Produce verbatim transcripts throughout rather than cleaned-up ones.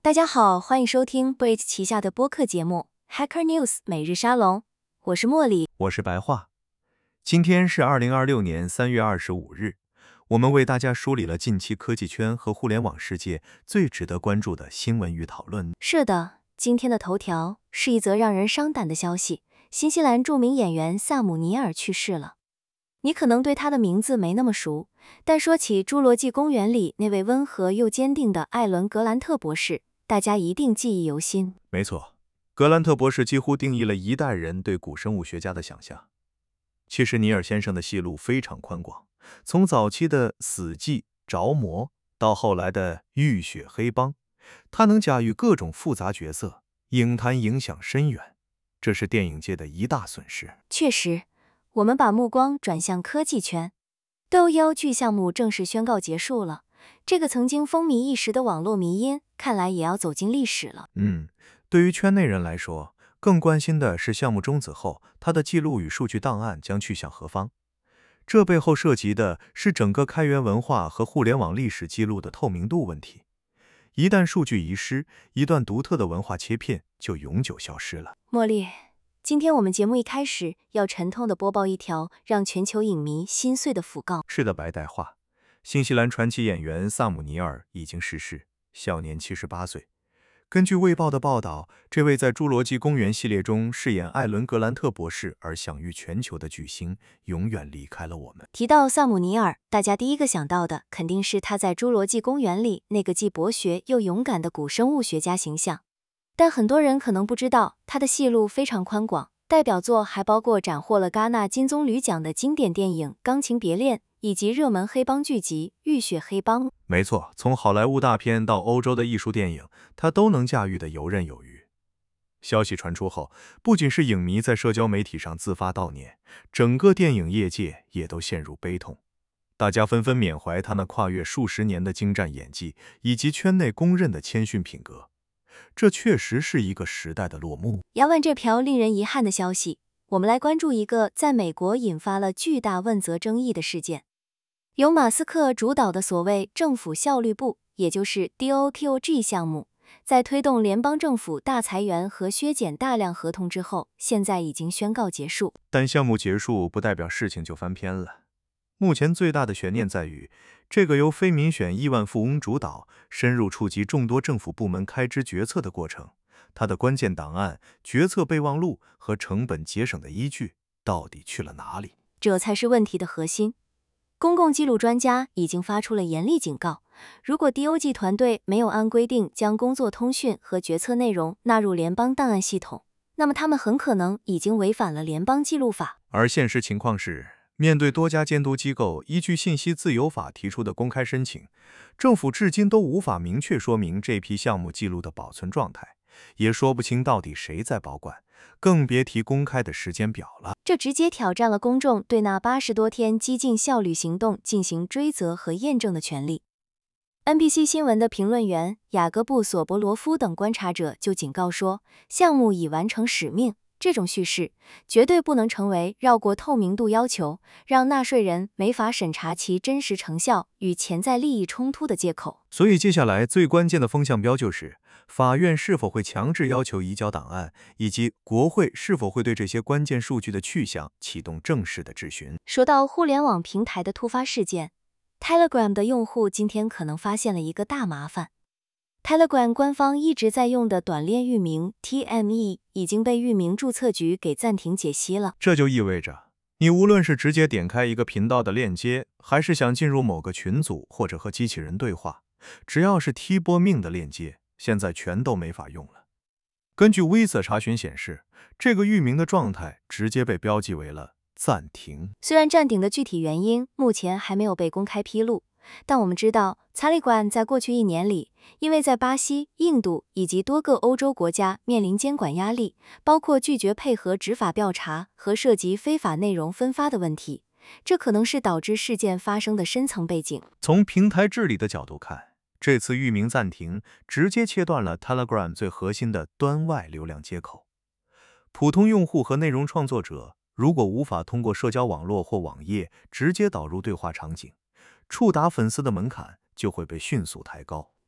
大家好，欢迎收听 Break 旗下的播客节目 Hacker News 每日沙龙，我是茉莉， 我是白话。今天是二零二六年三月二十五日，我们为大家梳理了近期科技圈和互联网世界最值得关注的新闻与讨论。 是的，今天的头条是一则让人伤胆的消息，新西兰著名演员萨姆尼尔去世了。你可能对他的名字没那么熟，但说起《侏罗纪公园》里那位温和又坚定的艾伦·格兰特博士，大家一定记忆犹新。 没错，格兰特博士几乎定义了一代人对古生物学家的想象。其实尼尔先生的戏路非常宽广，从早期的《死寂》《着魔》到后来的《浴血黑帮》，他能驾驭各种复杂角色，影坛影响深远，这是电影界的一大损失。 确实，我们把目光转向科技圈，斗妖剧项目正式宣告结束了。这个曾经风靡一时的网络迷因，看来也要走进历史了。 嗯，对于圈内人来说，更关心的是项目终止后，它的记录与数据档案将去向何方。这背后涉及的是整个开源文化和互联网历史记录的透明度问题。一旦数据遗失，一段独特的文化切片就永久消失了。 茉莉，今天我们节目一开始要沉痛地播报一条让全球影迷心碎的讣告。 是的，白带话，新西兰传奇演员萨姆尼尔已经逝世，享年七十八岁。根据《卫报》的报道，这位在《侏罗纪公园》系列中饰演艾伦·格兰特博士而享誉全球的巨星，永远离开了我们。 提到萨姆尼尔，大家第一个想到的肯定是他在《侏罗纪公园》里那个既博学又勇敢的古生物学家形象。但很多人可能不知道，他的戏路非常宽广，代表作还包括斩获了戛纳金棕榈奖的经典电影《钢琴别恋》，以及热门黑帮剧集《浴血黑帮》。 没错，从好莱坞大片到欧洲的艺术电影，他都能驾驭得游刃有余。消息传出后，不仅是影迷在社交媒体上自发悼念，整个电影业界也都陷入悲痛。大家纷纷缅怀他那跨越数十年的精湛演技，以及圈内公认的谦逊品格。这确实是一个时代的落幕。 压完这条令人遗憾的消息，我们来关注一个在美国引发了巨大问责争议的事件。由马斯克主导的所谓政府效率部，也就是 D O Q G 项目，在推动联邦政府大裁员和削减大量合同之后，现在已经宣告结束。 但项目结束不代表事情就翻篇了。目前最大的悬念在于，这个由非民选亿万富翁主导、深入触及众多政府部门开支决策的过程，它的关键档案、决策备忘录和成本节省的依据到底去了哪里？ 这才是问题的核心。公共记录专家已经发出了严厉警告，如果 D O G 团队没有按规定将工作通讯和决策内容纳入联邦档案系统，那么他们很可能已经违反了联邦记录法。 而现实情况是，面对多家监督机构依据信息自由法提出的公开申请，政府至今都无法明确说明这批项目记录的保存状态，也说不清到底谁在保管，更别提公开的时间表了。 这直接挑战了公众对那八十多天激进效率行动进行追责和验证的权利。N B C 新闻的评论员雅各布·索博罗夫等观察者就警告说，项目已完成使命，这种叙事绝对不能成为绕过透明度要求，让纳税人没法审查其真实成效与潜在利益冲突的借口。 所以接下来最关键的风向标就是，法院是否会强制要求移交档案，以及国会是否会对这些关键数据的去向启动正式的质询。 说到互联网平台的突发事件， Telegram 的用户今天可能发现了一个大麻烦。Telegram 官方一直在用的短链域名 T M E 已经被域名注册局给暂停解析了。 这就意味着，你无论是直接点开一个频道的链接，还是想进入某个群组或者和机器人对话，只要是 T 波命的链接，现在全都没法用了。根据 Visa 查询显示，这个域名的状态直接被标记为了暂停。 虽然暂停的具体原因目前还没有被公开披露，但我们知道 Telegram 在过去一年里，因为在巴西、印度以及多个欧洲国家面临监管压力，包括拒绝配合执法调查和涉及非法内容分发的问题，这可能是导致事件发生的深层背景。 从平台治理的角度看，这次域名暂停直接切断了 Telegram 最核心的端外流量接口。普通用户和内容创作者如果无法通过社交网络或网页直接导入对话场景，触达粉丝的门槛就会被迅速抬高。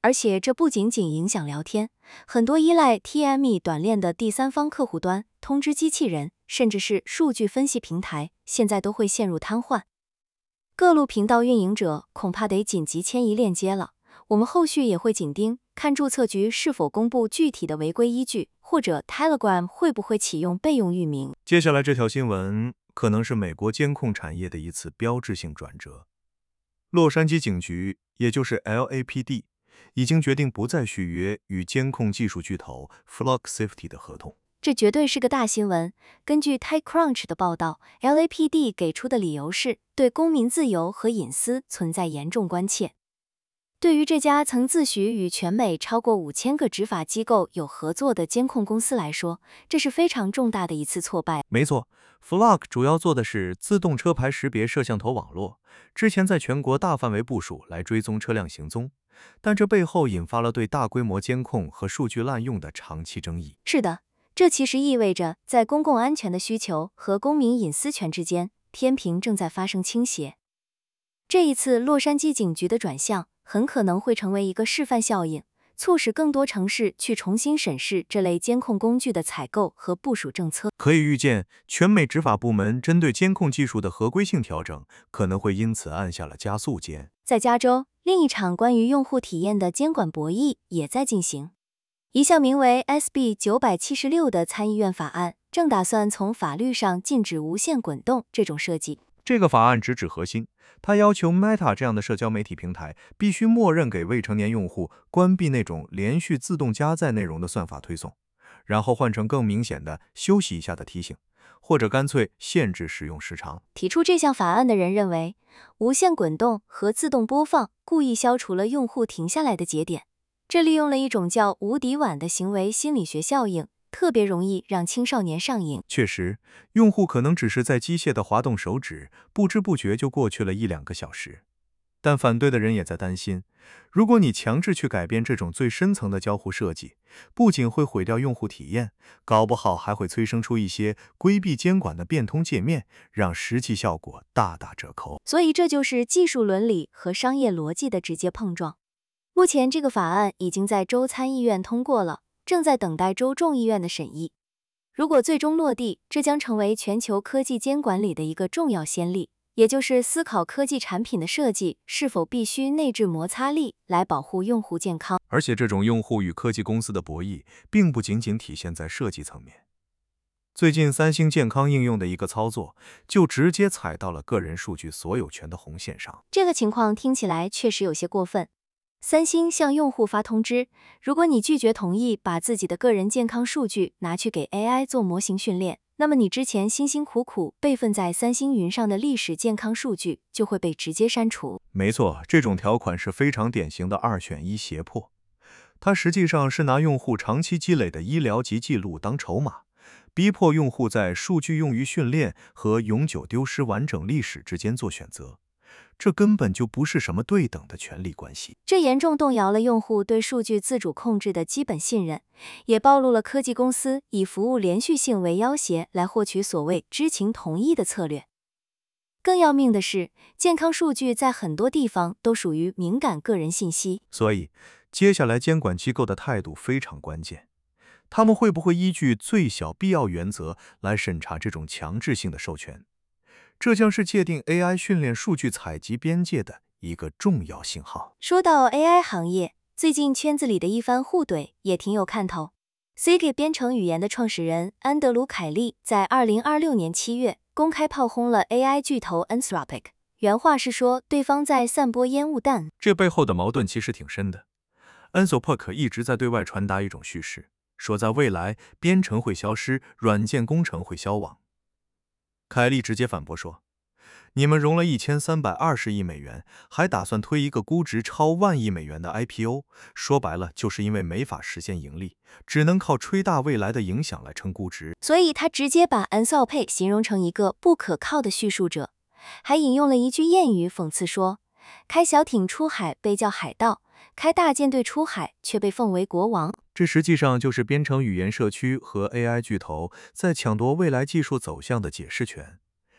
而且这不仅仅影响聊天，很多依赖 T M E 短链的第三方客户端、通知机器人，甚至是数据分析平台，现在都会陷入瘫痪。各路频道运营者恐怕得紧急迁移链接了。我们后续也会紧盯，看注册局是否公布具体的违规依据，或者 Telegram 会不会启用备用域名。 接下来这条新闻可能是美国监控产业的一次标志性转折。洛杉矶警局，也就是 L A P D， 已经决定不再续约与监控技术巨头 Flock Safety 的合同。 这绝对是个大新闻。根据 TechCrunch 的报道 ，L A P D 给出的理由是对公民自由和隐私存在严重关切。对于这家曾自诩与全美超过五千个执法机构有合作的监控公司来说，这是非常重大的一次挫败。 没错 ，Flock 主要做的是自动车牌识别摄像头网络，之前在全国大范围部署来追踪车辆行踪，但这背后引发了对大规模监控和数据滥用的长期争议。 是的，这其实意味着在公共安全的需求和公民隐私权之间，天平正在发生倾斜。这一次洛杉矶警局的转向很可能会成为一个示范效应，促使更多城市去重新审视这类监控工具的采购和部署政策。 可以预见，全美执法部门针对监控技术的合规性调整可能会因此按下了加速键。 在加州，另一场关于用户体验的监管博弈也在进行。一项名为 S B 九百七十六的参议院法案正打算从法律上禁止无限滚动这种设计。 这个法案直指核心，它要求 Meta 这样的社交媒体平台必须默认给未成年用户关闭那种连续自动加载内容的算法推送，然后换成更明显的休息一下的提醒，或者干脆限制使用时长。 提出这项法案的人认为，无限滚动和自动播放故意消除了用户停下来的节点，这利用了一种叫无敌碗的行为心理学效应，特别容易让青少年上瘾。 确实，用户可能只是在机械地滑动手指，不知不觉就过去了一两个小时。但反对的人也在担心，如果你强制去改变这种最深层的交互设计，不仅会毁掉用户体验，搞不好还会催生出一些规避监管的变通界面，让实际效果大打折扣。 所以这就是技术伦理和商业逻辑的直接碰撞。目前这个法案已经在州参议院通过了，正在等待州众议院的审议。如果最终落地，这将成为全球科技监管里的一个重要先例，也就是思考科技产品的设计是否必须内置摩擦力来保护用户健康。 而且这种用户与科技公司的博弈，并不仅仅体现在设计层面。最近三星健康应用的一个操作，就直接踩到了个人数据所有权的红线上。 这个情况听起来确实有些过分。三星向用户发通知，如果你拒绝同意把自己的个人健康数据拿去给 A I 做模型训练，那么你之前辛辛苦苦备份在三星云上的历史健康数据就会被直接删除。 没错，这种条款是非常典型的二选一胁迫。它实际上是拿用户长期积累的医疗及记录当筹码，逼迫用户在数据用于训练和永久丢失完整历史之间做选择。这根本就不是什么对等的权利关系， 这严重动摇了用户对数据自主控制的基本信任，也暴露了科技公司以服务连续性为要挟来获取所谓知情同意的策略。更要命的是，健康数据在很多地方都属于敏感个人信息， 所以接下来监管机构的态度非常关键。他们会不会依据最小必要原则来审查这种强制性的授权？这将是界定 A I 训练数据采集边界的一个重要信号。 说到 A I 行业，最近圈子里的一番互怼也挺有看头。C G 编程语言的创始人安德鲁·凯利在二零二六年七月公开炮轰了 A I 巨头 Anthropic， 原话是说对方在散播烟雾弹。 这背后的矛盾其实挺深的。Anthropic 一直在对外传达一种叙事，说在未来编程会消失，软件工程会消亡。凯利直接反驳说，你们融了一千三百二十亿美元，还打算推一个估值超万亿美元的 I P O， 说白了就是因为没法实现盈利，只能靠吹大未来的影响来撑估值。 所以他直接把 Anthropic 形容成一个不可靠的叙述者，还引用了一句谚语讽刺说，开小艇出海被叫海盗，开大舰队出海却被奉为国王。 这实际上就是编程语言社区和 A I 巨头在抢夺未来技术走向的解释权。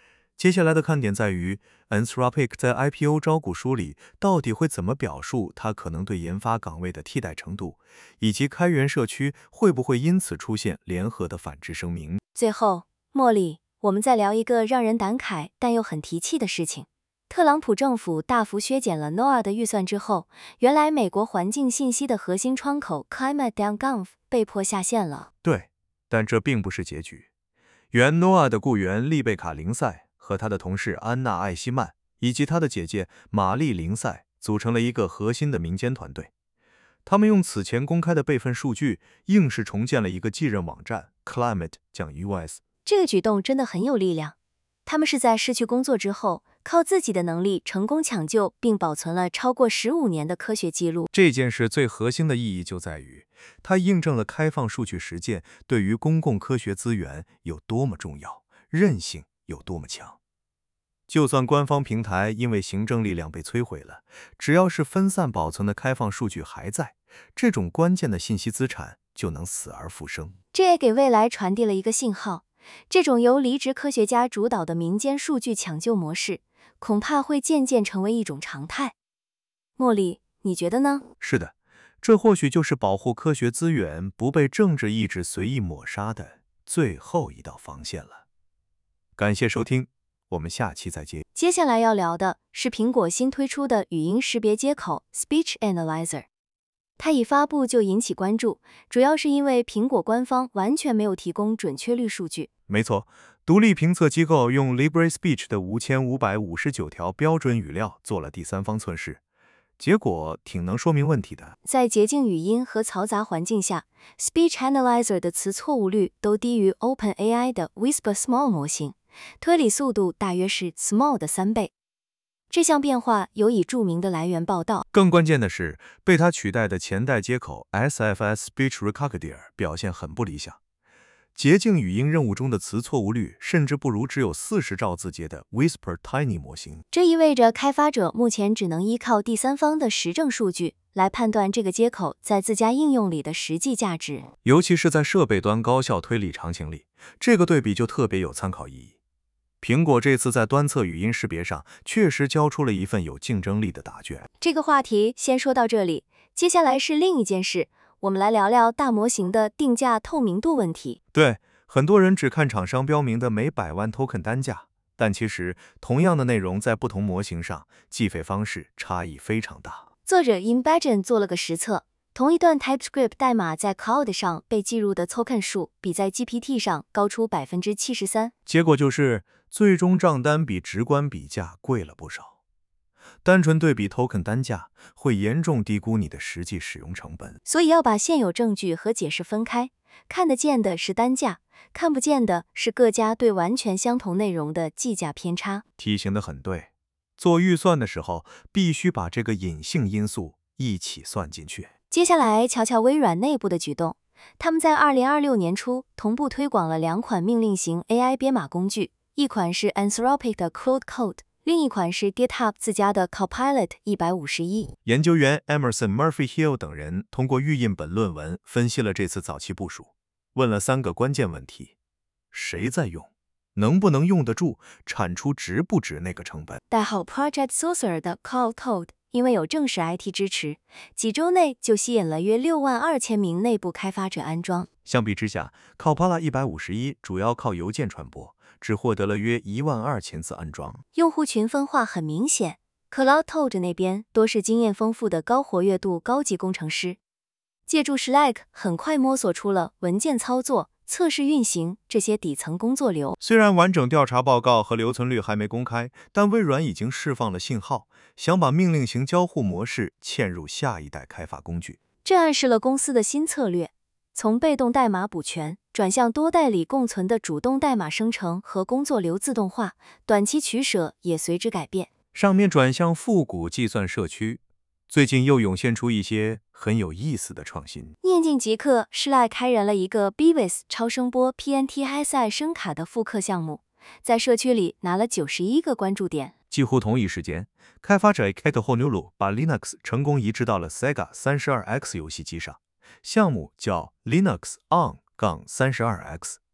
接下来的看点在于 Anthropic 在 I P O 招股书里到底会怎么表述它可能对研发岗位的替代程度，以及开源社区会不会因此出现联合的反制声明。 最后，茉莉，我们再聊一个让人感慨但又很提气的事情。特朗普政府大幅削减了 N O A A 的预算之后，原来美国环境信息的核心窗口 Climate.gov 被迫下线了。 对，但这并不是结局。原 N O A A 的雇员丽贝卡·林赛和他的同事安娜·艾希曼以及他的姐姐玛丽·林赛组成了一个核心的民间团队。他们用此前公开的备份数据，硬是重建了一个继任网站 Climate.U S。 这个举动真的很有力量。他们是在失去工作之后，靠自己的能力成功抢救并保存了超过十五年的科学记录。 这件事最核心的意义就在于，它印证了开放数据实践对于公共科学资源有多么重要，韧性有多么强。就算官方平台因为行政力量被摧毁了，只要是分散保存的开放数据还在，这种关键的信息资产就能死而复生。 这也给未来传递了一个信号。这种由离职科学家主导的民间数据抢救模式，恐怕会渐渐成为一种常态。茉莉，你觉得呢？ 是的，这或许就是保护科学资源不被政治意志随意抹杀的最后一道防线了。感谢收听，我们下期再见。 接下来要聊的是苹果新推出的语音识别接口 Speech Analyzer。它一发布就引起关注，主要是因为苹果官方完全没有提供准确率数据。 没错，独立评测机构用 LibreSpeech 的五千五百五十九条标准语料做了第三方测试，结果挺能说明问题的。 在洁净语音和嘈杂环境下 ，Speech Analyzer 的词错误率都低于 OpenAI 的 Whisper Small 模型，推理速度大约是 Small 的三倍。这项变化有以著名的来源报道。 更关键的是，被它取代的前代接口 S F S Speech Recognition 表现很不理想。洁净语音任务中的词错误率甚至不如只有四十兆字节的 Whisper Tiny 模型。 这意味着开发者目前只能依靠第三方的实证数据来判断这个接口在自家应用里的实际价值。 尤其是在设备端高效推理场景里，这个对比就特别有参考意义。苹果这次在端侧语音识别上确实交出了一份有竞争力的答卷。 这个话题先说到这里，接下来是另一件事，我们来聊聊大模型的定价透明度问题。 对，很多人只看厂商标明的每百万 token 单价，但其实同样的内容在不同模型上计费方式差异非常大。 作者 Imbajan 做了个实测，同一段 TypeScript 代码在 Cloud 上被记录的 token 数比在 G P T 上高出 百分之七十三， 结果就是最终账单比直观比价贵了不少。单纯对比 token 单价会严重低估你的实际使用成本， 所以要把现有证据和解释分开，看得见的是单价，看不见的是各家对完全相同内容的计价偏差。 提醒得很对，做预算的时候必须把这个隐性因素一起算进去。 接下来瞧瞧微软内部的举动，他们在二零二六年初同步推广了两款命令型 A I 编码工具，一款是 Anthropic 的 Claude Code， 另一款是 GitHub 自家的 Copilot 一百五十一。 研究员 Emerson Murphy-Hill 等人通过预印本论文分析了这次早期部署，问了三个关键问题：谁在用？能不能用得住？产出值不值那个成本？ 代号 Project Saucer 的 Claude Code因为有正式 I T 支持，几周内就吸引了约六万二千名内部开发者安装。 相比之下 Copilot 一百五十一主要靠邮件传播，只获得了约一万二千次安装。 用户群分化很明显， Claude Code 那边多是经验丰富的高活跃度高级工程师，借助 Slack 很快摸索出了文件操作、测试运行这些底层工作流。 虽然完整调查报告和留存率还没公开，但微软已经释放了信号，想把命令型交互模式嵌入下一代开发工具。 这暗示了公司的新策略，从被动代码补全转向多代理共存的主动代码生成和工作流自动化，短期取舍也随之改变。 上面转向复古计算社区，最近又涌现出一些很有意思的创新。 念进即刻 Slack 开源了一个 Beavis 超声波 P N T Hi-Fi 声卡的复刻项目，在社区里拿了九十一个关注点。 几乎同一时间，开发者 Kate Honolu 把 Linux 成功移植到了 Sega 三十二 X 游戏机上，项目叫 Linux on 三十二 X，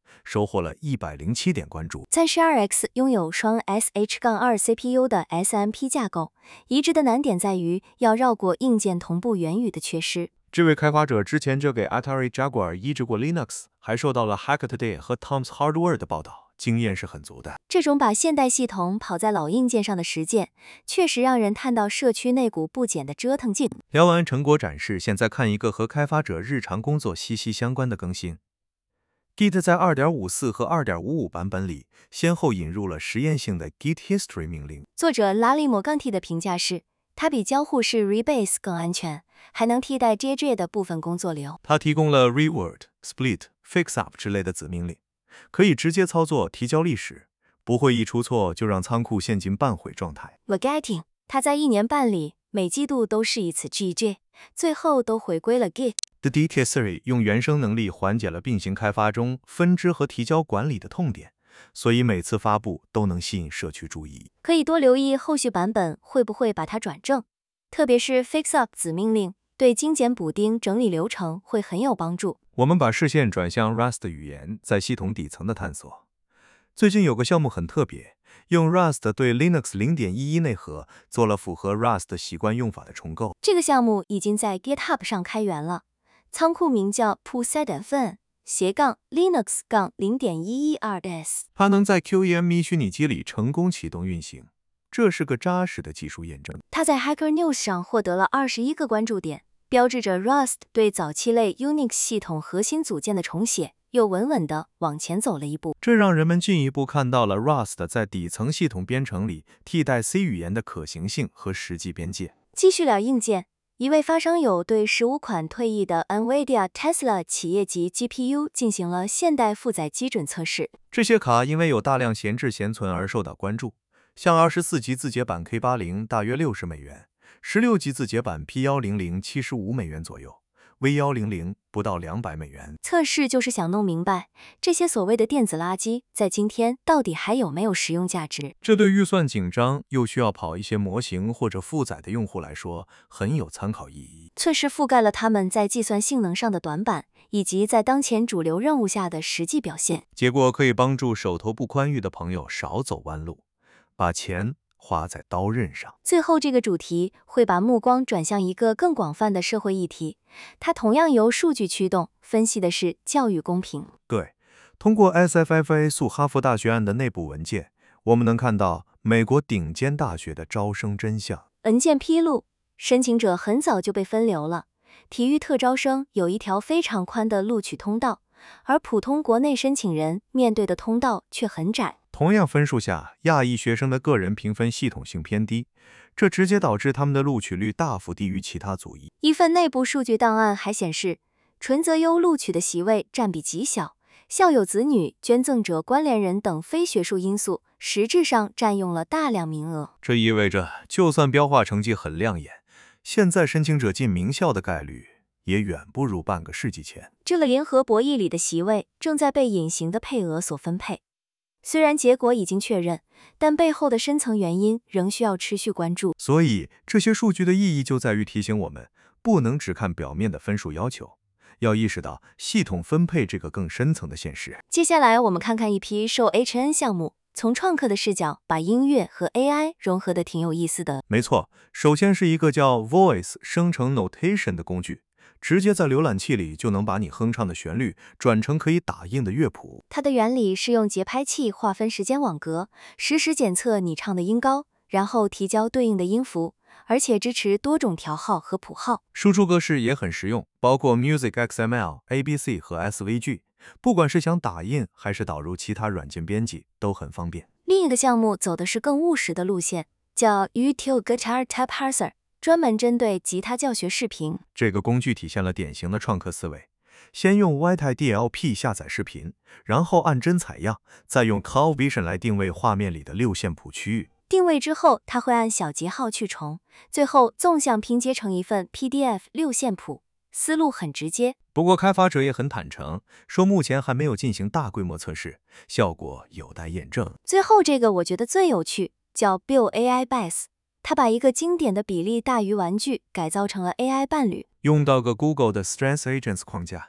收获了一百零七点关注。 赞十二 X 拥有双 S H 二 C P U 的 S M P 架构，移植的难点在于要绕过硬件同步源语的缺失。 这位开发者之前就给 Atari Jaguar 移植过 Linux， 还受到了 Hackaday 和 Tom's Hardware 的报道，经验是很足的。 这种把现代系统跑在老硬件上的实践，确实让人叹到社区那股不减的折腾劲。 聊完成果展示，现在看一个和开发者日常工作息息相关的更新。Git 在 二点五四 和 二点五五 版本里，先后引入了实验性的 Git History 命令。 作者拉里莫冈蒂的评价是，它比交互式 Rebase 更安全，还能替代 J J 的部分工作流。 它提供了 Reword、Split、Fixup 之类的子命令，可以直接操作提交历史，不会一出错就让仓库陷进半毁状态。 Forgetting， 它在一年半里每季度都是一次 G J， 最后都回归了 Git。The Dictionary 用原生能力缓解了并行开发中分支和提交管理的痛点，所以每次发布都能吸引社区注意。 可以多留意后续版本会不会把它转正，特别是 Fixup 子命令对精简补丁整理流程会很有帮助。 我们把视线转向 Rust 语言在系统底层的探索。最近有个项目很特别，用 Rust 对 Linux 零点一一 内核做了符合 Rust 习惯用法的重构。 这个项目已经在 GitHub 上开源了，仓库名叫 pull-set-fn 斜杠 linux 杠 零点一一 R S。 它能在 Q E M E 虚拟机里成功启动运行，这是个扎实的技术验证。 它在 Hacker News 上获得了二十一个关注点，标志着 Rust 对早期类 Unix 系统核心组件的重写又稳稳地往前走了一步。 这让人们进一步看到了 Rust 在底层系统编程里替代 C 语言的可行性和实际边界。 继续聊硬件，一位发烧友对十五款退役的 NVIDIA Tesla 企业级 G P U 进行了现代负载基准测试。 这些卡因为有大量闲置闲存而受到关注，像二十四级字节版 K 八十 大约六十美元，十六级字节版 P 一零零 七十五美元左右， V 一零零 不到两百美元。 测试就是想弄明白，这些所谓的电子垃圾在今天到底还有没有实用价值。 这对预算紧张又需要跑一些模型或者负载的用户来说很有参考意义。 测试覆盖了他们在计算性能上的短板，以及在当前主流任务下的实际表现。 结果可以帮助手头不宽裕的朋友少走弯路，把钱花在刀刃上。 最后这个主题会把目光转向一个更广泛的社会议题，它同样由数据驱动，分析的是教育公平。 对，通过 S F F A 诉哈佛大学案的内部文件，我们能看到美国顶尖大学的招生真相。 文件披露，申请者很早就被分流了，体育特招生有一条非常宽的录取通道，而普通国内申请人面对的通道却很窄。 同样分数下，亚裔学生的个人评分系统性偏低，这直接导致他们的录取率大幅低于其他族裔。 一份内部数据档案还显示，纯择优录取的席位占比极小，校友子女、捐赠者关联人等非学术因素实质上占用了大量名额。 这意味着，就算标化成绩很亮眼，现在申请者进名校的概率也远不如半个世纪前。 这个联合博弈里的席位正在被隐形的配额所分配。虽然结果已经确认，但背后的深层原因仍需要持续关注。 所以，这些数据的意义就在于提醒我们，不能只看表面的分数要求，要意识到系统分配这个更深层的现实。 接下来，我们看看一批受 H N 项目从创客的视角把音乐和 A I 融合的挺有意思的。 没错，首先是一个叫 Voice 生成 Notation 的工具。直接在浏览器里就能把你哼唱的旋律转成可以打印的乐谱。 它的原理是用节拍器划分时间网格，实时检测你唱的音高，然后提交对应的音符，而且支持多种调号和谱号。 输出格式也很实用，包括 Music X M L、A B C 和 S V G， 不管是想打印还是导入其他软件编辑都很方便。 另一个项目走的是更务实的路线，叫 Util Guitar Tab Parser，专门针对吉他教学视频。 这个工具体现了典型的创客思维，先用 Y T I D L P 下载视频，然后按帧采样，再用 Cloud Vision 来定位画面里的六线谱区域。 定位之后，它会按小节号去重，最后纵向拼接成一份 P D F 六线谱，思路很直接。 不过开发者也很坦诚，说目前还没有进行大规模测试，效果有待验证。 最后这个我觉得最有趣，叫 Build A I Base。他把一个经典的比例大于玩具改造成了 A I 伴侣， 用到个 Google 的 Strength Agents 框架，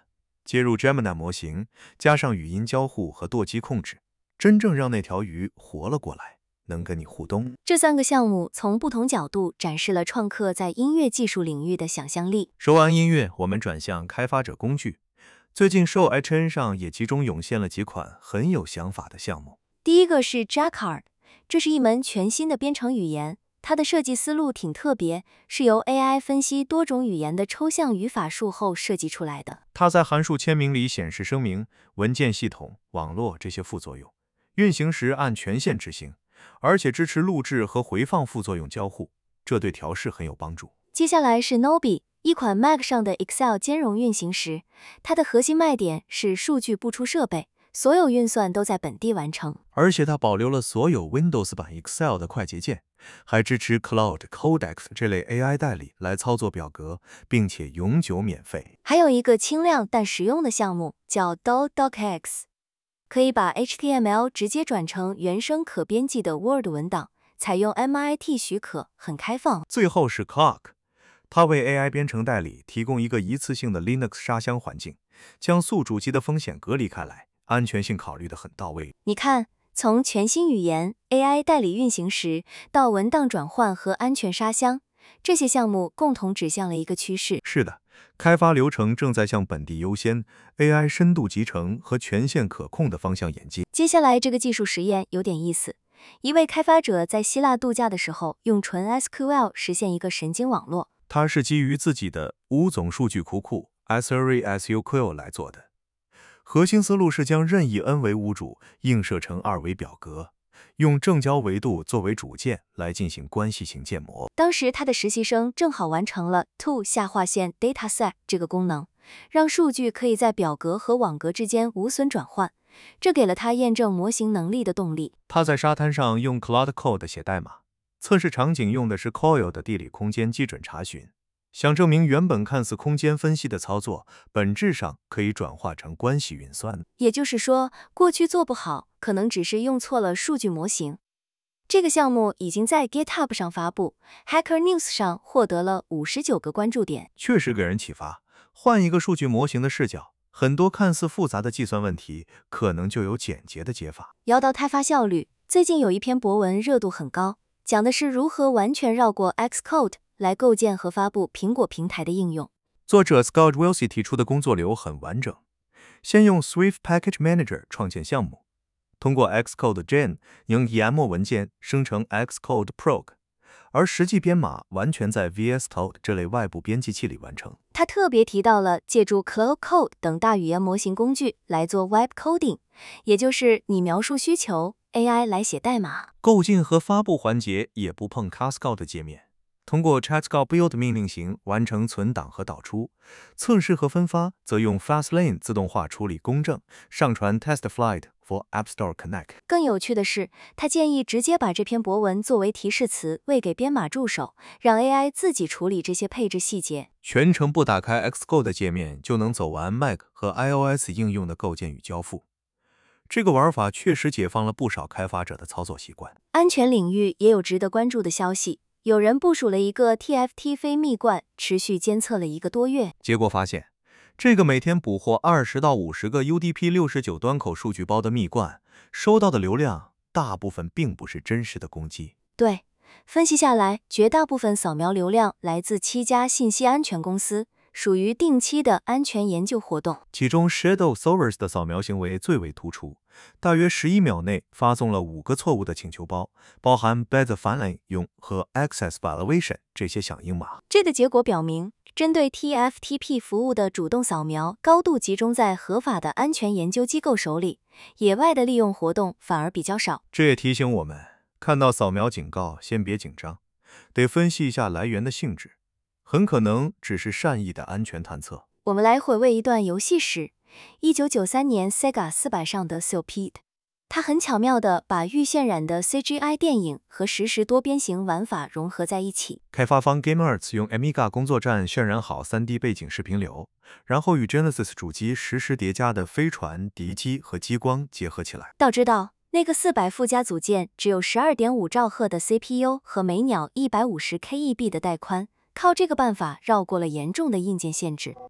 接入 Gemini 模型，加上语音交互和舵机控制，真正让那条鱼活了过来，能跟你互动。 这三个项目从不同角度展示了创客在音乐技术领域的想象力。 说完音乐，我们转向开发者工具。最近 Show H N 上也集中涌现了几款很有想法的项目。 第一个是 Jacquard， 这是一门全新的编程语言，它的设计思路挺特别，是由 A I 分析多种语言的抽象语法树后设计出来的。 它在函数签名里显示声明、文件系统、网络这些副作用，运行时按权限执行，而且支持录制和回放副作用交互，这对调试很有帮助。 接下来是 Nobi， 一款 Mac 上的 Excel 兼容运行时，它的核心卖点是数据不出设备，所有运算都在本地完成， 而且它保留了所有 Windows 版 Excel 的快捷键，还支持 Cloud Codex 这类 A I 代理来操作表格，并且永久免费。 还有一个轻量但实用的项目叫 DocX， 可以把 H T M L 直接转成原生可编辑的 Word 文档，采用 M I T 许可，很开放。 最后是 Clock， 它为 A I 编程代理提供一个一次性的 Linux 沙箱环境，将宿主机的风险隔离开来，安全性考虑得很到位。 你看，从全新语言 A I 代理运行时到文档转换和安全沙箱，这些项目共同指向了一个趋势。 是的，开发流程正在向本地优先、A I 深度集成和权限可控的方向演进。 接下来这个技术实验有点意思，一位开发者在希腊度假的时候，用纯 S Q L 实现一个神经网络。 它是基于自己的五总数据库库 S R E S U Q L 来做的。核心思路是将任意 n 维物主映射成二维表格，用正交维度作为主件来进行关系型建模。 当时他的实习生正好完成了 to 下划线 dataset 这个功能，让数据可以在表格和网格之间无损转换，这给了他验证模型能力的动力。 他在沙滩上用 Cloud Code 写代码，测试场景用的是 Coil 的地理空间基准查询，想证明原本看似空间分析的操作，本质上可以转化成关系运算。 也就是说，过去做不好，可能只是用错了数据模型。这个项目已经在 GitHub 上发布 ，Hacker News 上获得了五十九个关注点， 确实给人启发。换一个数据模型的视角，很多看似复杂的计算问题，可能就有简洁的解法。 聊到开发效率，最近有一篇博文热度很高，讲的是如何完全绕过 Xcode 来构建和发布苹果平台的应用。 作者 Scott Wilsey 提出的工作流很完整，先用 Swift Package Manager 创建项目，通过 Xcode Gen 用 Y A M L 文件生成 Xcode Prog， 而实际编码完全在 V S Code 这类外部编辑器里完成。 他特别提到了借助 Cloud Code 等大语言模型工具来做 Web Coding， 也就是你描述需求 ，A I 来写代码。 构建和发布环节也不碰 Cascade 的界面，通过 Cascade Build 命令型完成存档和导出，测试和分发则用 Fastlane 自动化处理公证，上传 TestFlight for App Store Connect。 更有趣的是，他建议直接把这篇博文作为提示词喂给编码助手，让 A I 自己处理这些配置细节。 全程不打开 Xcode 界面就能走完 Mac 和 iOS 应用的构建与交付。这个玩法确实解放了不少开发者的操作习惯。 安全领域也有值得关注的消息，有人部署了一个 T F T 非蜜罐，持续监测了一个多月， 结果发现，这个每天捕获二十到五十个 U D P 六十九端口数据包的蜜罐，收到的流量大部分并不是真实的攻击。 对，分析下来，绝大部分扫描流量来自七家信息安全公司，属于定期的安全研究活动。 其中 Shadow Servers 的扫描行为最为突出，大约十一秒内发送了五个错误的请求包，包含 Bad File 用和 Access Violation 这些响应码。 这个结果表明，针对 T F T P 服务的主动扫描高度集中在合法的安全研究机构手里，野外的利用活动反而比较少。 这也提醒我们，看到扫描警告先别紧张，得分析一下来源的性质，很可能只是善意的安全探测。 我们来回味一段游戏史，一九九三年 Sega 四百上的 Silpede， 它很巧妙地把预渲染的 C G I 电影和实时多边形玩法融合在一起。 开发方 GameArts 用 Amiga 工作站渲染好 三 D 背景视频流，然后与 Genesis 主机实时叠加的飞船、敌机和激光结合起来。 要知道，那个四百附加组件只有 十二点五兆赫的 C P U 和每秒 一百五十K E B 的带宽，靠这个办法绕过了严重的硬件限制。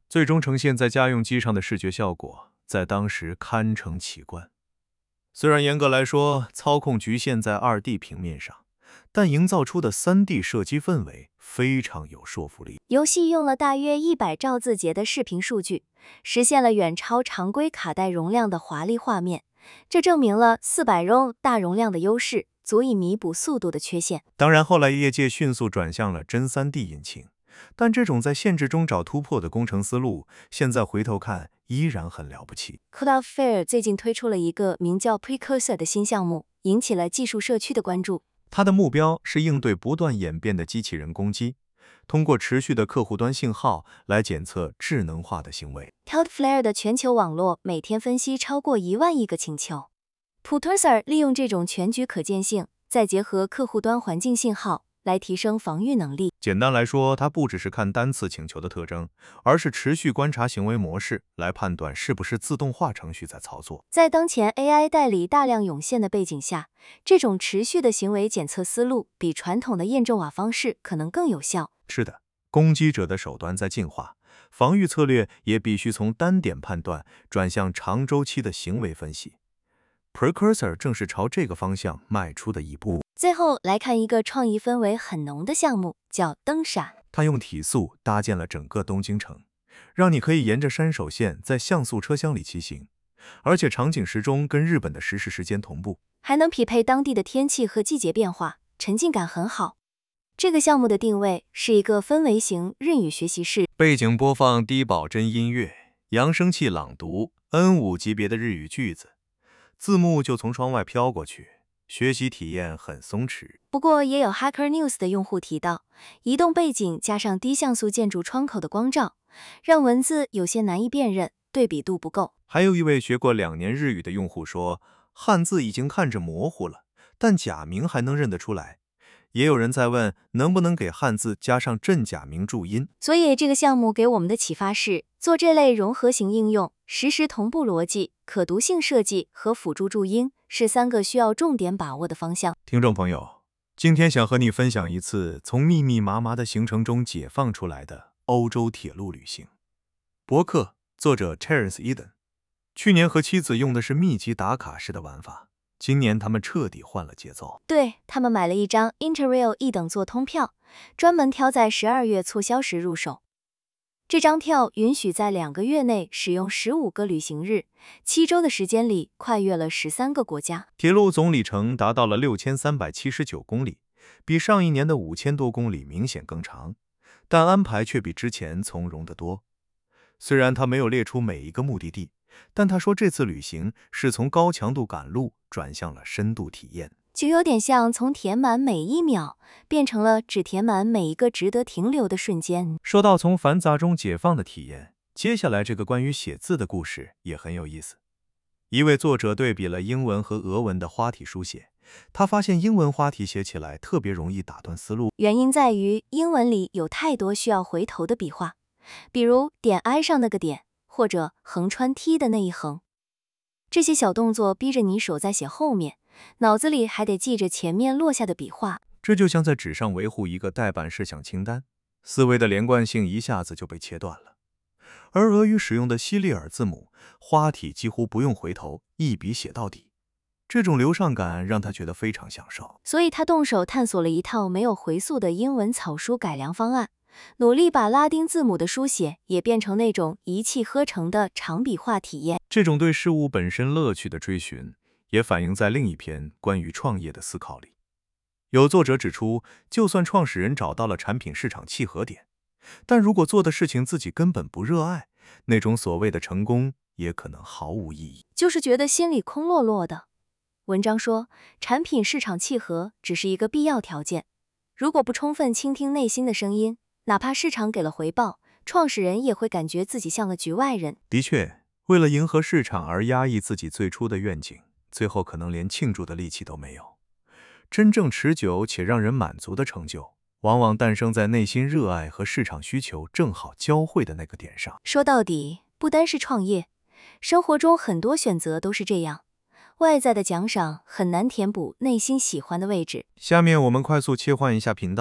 最终呈现在家用机上的视觉效果，在当时堪称奇观。虽然严格来说，操控局限在 二 D 平面上，但营造出的 三 D 射击氛围非常有说服力。 游戏用了大约一百兆字节的视频数据，实现了远超常规卡带容量的华丽画面，这证明了 四百 R O M 大容量的优势，足以弥补速度的缺陷。 当然，后来业界迅速转向了真 三 D 引擎，但这种在限制中找突破的工程思路，现在回头看依然很了不起。 Cloudflare 最近推出了一个名叫 Precursor 的新项目，引起了技术社区的关注。 它的目标是应对不断演变的机器人攻击，通过持续的客户端信号来检测智能化的行为。 Cloudflare 的全球网络每天分析超过一万亿个请求。Precursor 利用这种全局可见性，再结合客户端环境信号，来提升防御能力。 简单来说，它不只是看单次请求的特征，而是持续观察行为模式，来判断是不是自动化程序在操作。 在当前 A I 代理大量涌现的背景下，这种持续的行为检测思路比传统的验证瓦方式可能更有效。 是的，攻击者的手段在进化，防御策略也必须从单点判断转向长周期的行为分析。Precursor 正是朝这个方向迈出的一步。 最后来看一个创意氛围很浓的项目，叫灯闪。 它用体速搭建了整个东京城，让你可以沿着山手线在像素车厢里骑行，而且场景时钟跟日本的实时时间同步， 还能匹配当地的天气和季节变化，沉浸感很好。这个项目的定位是一个氛围型日语学习室， 背景播放低保真音乐，扬声器朗读 N 五 级别的日语句子，字幕就从窗外飘过去，学习体验很松弛。 不过也有 Hacker News 的用户提到，移动背景加上低像素建筑窗口的光照，让文字有些难以辨认，对比度不够。 还有一位学过两年日语的用户说，汉字已经看着模糊了，但假名还能认得出来。也有人在问，能不能给汉字加上真假名注音。 所以这个项目给我们的启发是，做这类融合型应用，实时同步逻辑、可读性设计和辅助注音是三个需要重点把握的方向。 听众朋友，今天想和你分享一次从密密麻麻的行程中解放出来的欧洲铁路旅行。博客作者 Terence Eden， 去年和妻子用的是密集打卡式的玩法，今年他们彻底换了节奏。 对，他们买了一张 Interrail 一等座通票，专门挑在十二月促销时入手。这张票允许在两个月内使用十五个旅行日，七周的时间里跨越了十三个国家。 铁路总里程达到了六千三百七十九公里，比上一年的五千多公里明显更长，但安排却比之前从容得多。虽然他没有列出每一个目的地，但他说这次旅行是从高强度赶路转向了深度体验， 就有点像从填满每一秒变成了只填满每一个值得停留的瞬间。 说到从繁杂中解放的体验，接下来这个关于写字的故事也很有意思。一位作者对比了英文和俄文的花体书写，他发现英文花体写起来特别容易打断思路， 原因在于英文里有太多需要回头的笔画，比如点 I 上那个点，或者横穿 T 的那一横。这些小动作逼着你手在写后面，脑子里还得记着前面落下的笔画。 这就像在纸上维护一个待办事项清单，思维的连贯性一下子就被切断了。而俄语使用的西里尔字母，花体几乎不用回头，一笔写到底。这种流畅感让他觉得非常享受， 所以他动手探索了一套没有回溯的英文草书改良方案，努力把拉丁字母的书写也变成那种一气呵成的长笔画体验。 这种对事物本身乐趣的追寻，也反映在另一篇关于创业的思考里。有作者指出，就算创始人找到了产品市场契合点，但如果做的事情自己根本不热爱，那种所谓的成功也可能毫无意义， 就是觉得心里空落落的。文章说，产品市场契合只是一个必要条件，如果不充分倾听内心的声音，哪怕市场给了回报，创始人也会感觉自己像个局外人。 的确，为了迎合市场而压抑自己最初的愿景，最后可能连庆祝的力气都没有。真正持久且让人满足的成就，往往诞生在内心热爱和市场需求正好交汇的那个点上。 说到底，不单是创业，生活中很多选择都是这样，外在的奖赏很难填补内心喜欢的位置。 下面我们快速切换一下频道，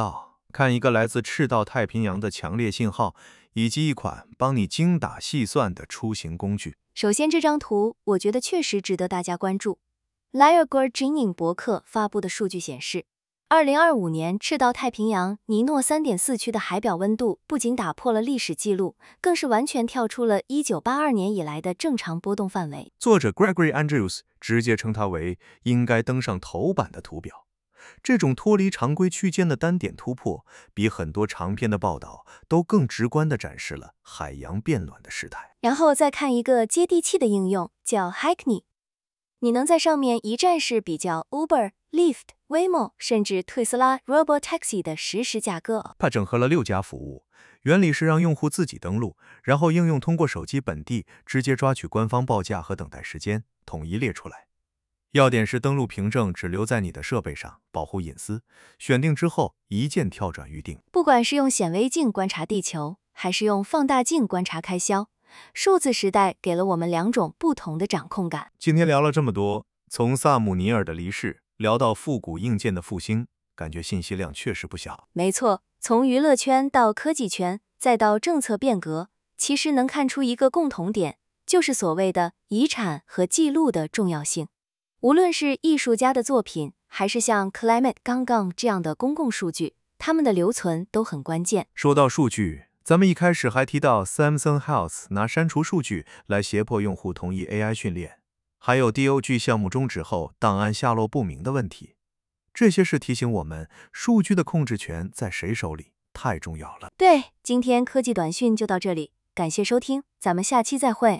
看一个来自赤道太平洋的强烈信号，以及一款帮你精打细算的出行工具。 首先，这张图我觉得确实值得大家关注。LireGuard 博客发布的数据显示，二零二五年赤道太平洋尼诺 三点四 区的海表温度不仅打破了历史记录，更是完全跳出了一九八二年以来的正常波动范围。 作者 Gregory Andrews 直接称它为应该登上头版的图表。这种脱离常规区间的单点突破，比很多长篇的报道都更直观地展示了海洋变暖的事态。 然后再看一个接地气的应用，叫 Hackney。你能在上面一站式比较 Uber、Lyft、Waymo 甚至特斯拉 Robotaxi 的实时价格。 它整合了六家服务，原理是让用户自己登录，然后应用通过手机本地直接抓取官方报价和等待时间，统一列出来。要点是登录凭证只留在你的设备上，保护隐私。选定之后，一键跳转预定。 不管是用显微镜观察地球，还是用放大镜观察开销，数字时代给了我们两种不同的掌控感。 今天聊了这么多，从萨姆尼尔的离世聊到复古硬件的复兴，感觉信息量确实不小。 没错，从娱乐圈到科技圈，再到政策变革，其实能看出一个共同点，就是所谓的遗产和记录的重要性。无论是艺术家的作品，还是像 Climate 杠杠这样的公共数据，它们的留存都很关键。 说到数据，咱们一开始还提到 Samsung Health 拿删除数据来胁迫用户同意 A I 训练，还有 D O G 项目终止后档案下落不明的问题。这些是提醒我们，数据的控制权在谁手里太重要了。 对，今天科技短讯就到这里，感谢收听，咱们下期再会。